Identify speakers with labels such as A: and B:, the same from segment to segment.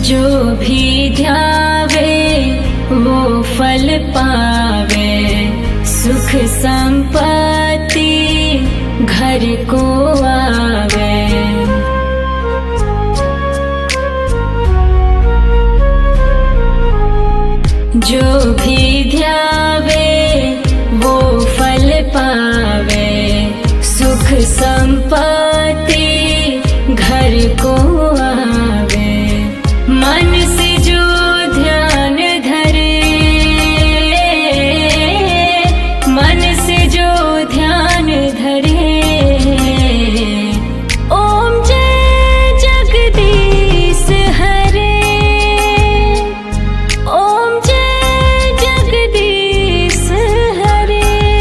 A: जो भी ध्यावे वो फल पावे, सुख संपत्ति घर को आवे। जो भी ध्यावे वो फल पावे, सुख संपत्ति घर को आवे। मन से जो ध्यान धरे, मन से जो ध्यान धरे, ओम जय जगदीश हरे, ओम जय जगदीश हरे।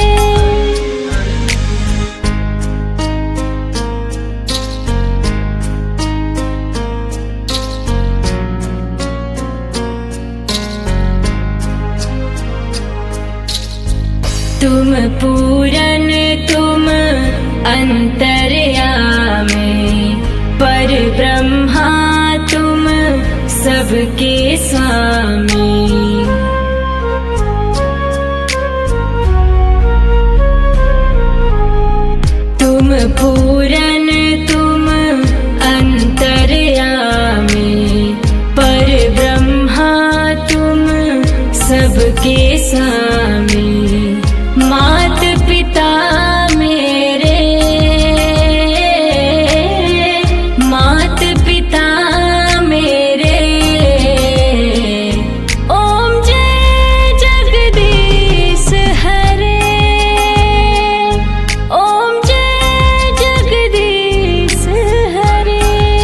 A: तुम पूरन तुम अंतर्यामी, पर ब्रह्मा तुम सबके स्वामी। तुम पूरन तुम अंतर्यामी, पर ब्रह्मा तुम सबके स्वामी। मात पिता मेरे, मात पिता मेरे, ओम जय जगदीश हरे, ओम जय जगदीश हरे।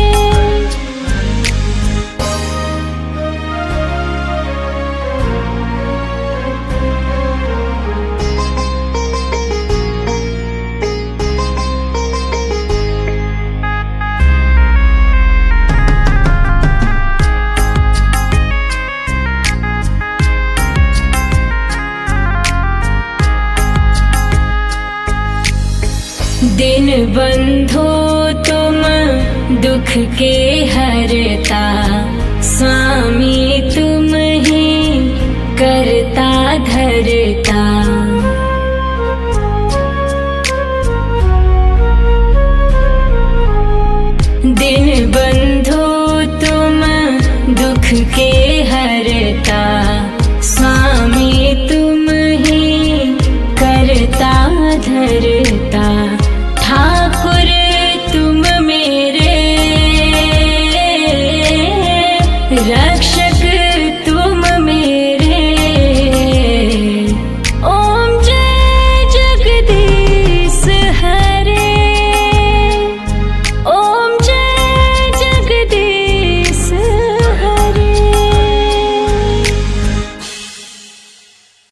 A: दिन बंधु तुम दुख के हरता, स्वामी तुम ही करता धरता। दिन बंधु तुम दुख के हरता, स्वामी तुम ही करता धरता।